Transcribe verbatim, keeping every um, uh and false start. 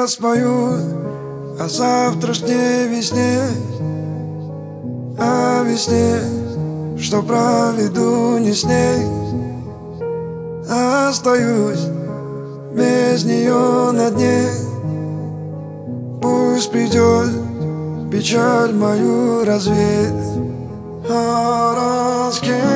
сейчас спою о завтрашней весне, о весне, что проведу не с ней. Остаюсь без нее на дне. Пусть придет печаль мою развеет. А раз